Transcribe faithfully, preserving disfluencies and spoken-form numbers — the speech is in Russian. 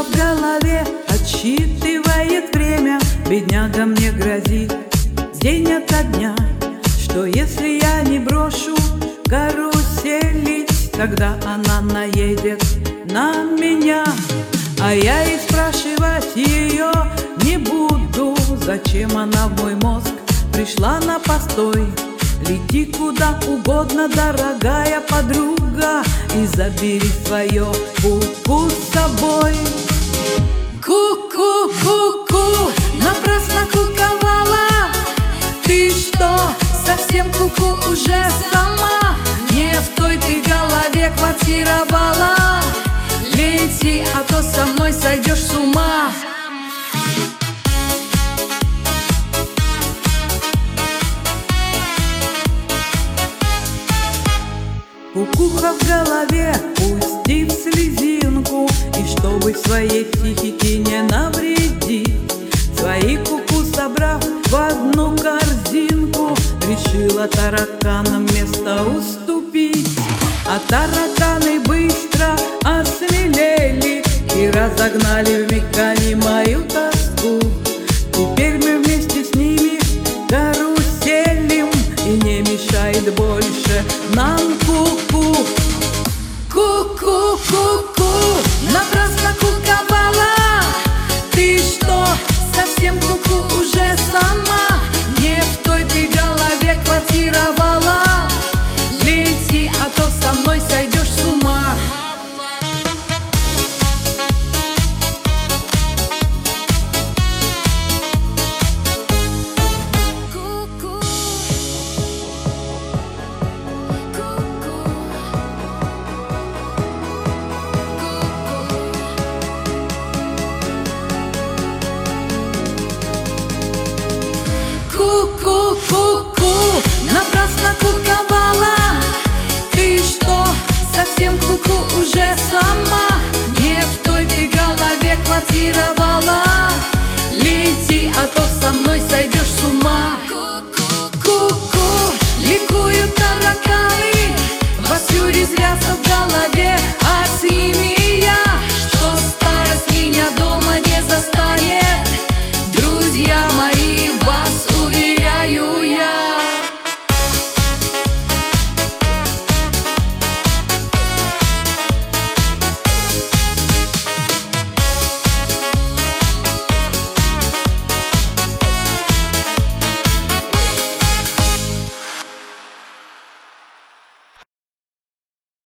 в голове отсчитывает время. Бедняга мне грозит день ото дня, что если я не брошу карусели, тогда она наедет на меня. А я и спрашивать ее не буду, зачем она в мой мозг пришла на постой. Лети куда угодно, дорогая подруга, и забери свое ку-ку с собой. Ку-ку, ку-ку, напрасно куковала. Ты что, совсем куку уже сама? Не в той ты голове квартировала. Лети, а то со мной сойдешь с ума. Кукуха в голове, пусти в слезинку, и чтобы в своей психике не навредить, свои куку собрав в одну корзинку, решила тараканам место уступить. А тараканы быстро осмелели и разогнали вмиг они мою тоску. Теперь мы вместе с ними каруселим, и не мешает больше нам ку